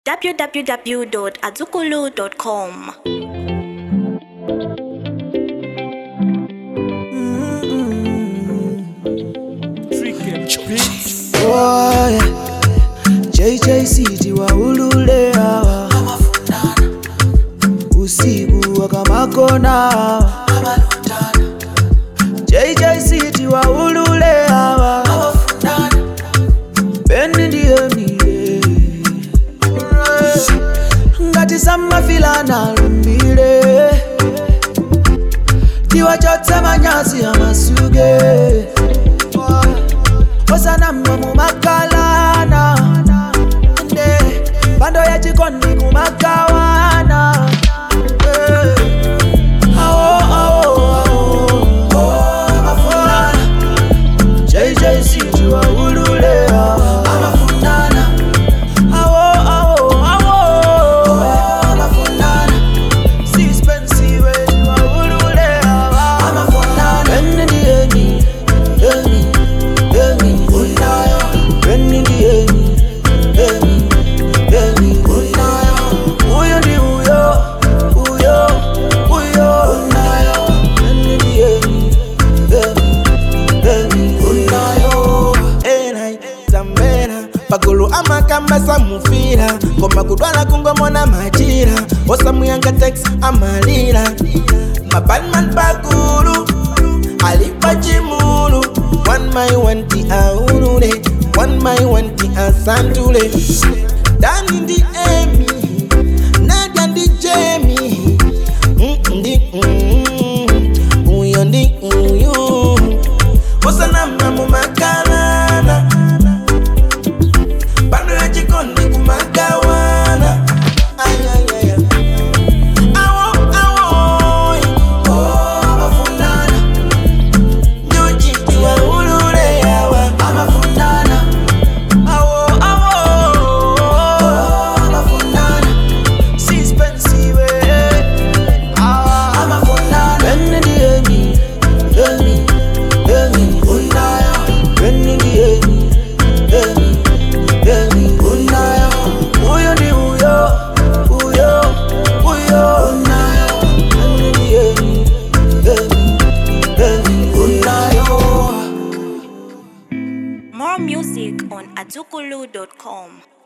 www.azukulu.com. Oh, yeah. JJCT wa ulule hawa usiku wakamakona hawa JJCT wa ulule hawa Bendi ndiye mile ngati sama filana lumbile tiwa chote manyasi ya masuge Osana mwamu makalana Bando ya chikondi kumakawana Awo, awo, awo Amafundana JJCT wa ulule Amafundana Awo, awo, awo Amafundana Sispensiwe wa ulule Amafundana Bende ndiye Pagulu amakamba samufira Koma kudwala kungomona majira Osa muyanga text amalira Mabanman pagulu Alipa chimulu One my one ti aurure One my one ti asantule Dani ndi Emi Nadia ndi Jamie Ndi Uyo ndi uyo Osa na mamu makalana Bando ya chikondi kumagawana Ay, ay, ay, ay. Awo, awo Amafundana Nyojiti wa ulule yawa Amafundana Awo, awo Amafundana Sispensiwe Amafundana Bende ndiye mi Unaya Bende ndiye mi Unaya Uyo ndi uyo Unaya Bende ndiye mi Unaya More music on azukulu.com.